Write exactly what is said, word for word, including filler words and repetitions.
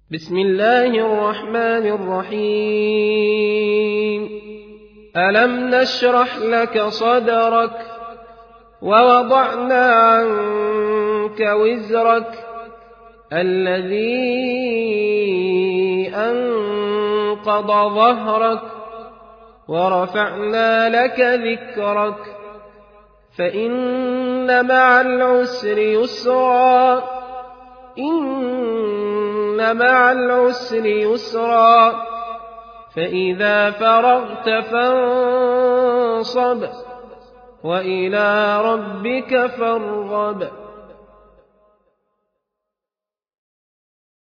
بسم الله الرحمن الرحيم ألم نشرح لك صدرك ووضعنا عنك وزرك الذي أنقض ظهرك ورفعنا لك ذكرك فإن مع العسر يسرا إن مع العسر يسرا فإذا فرغت فانصب وإلى ربك فارغب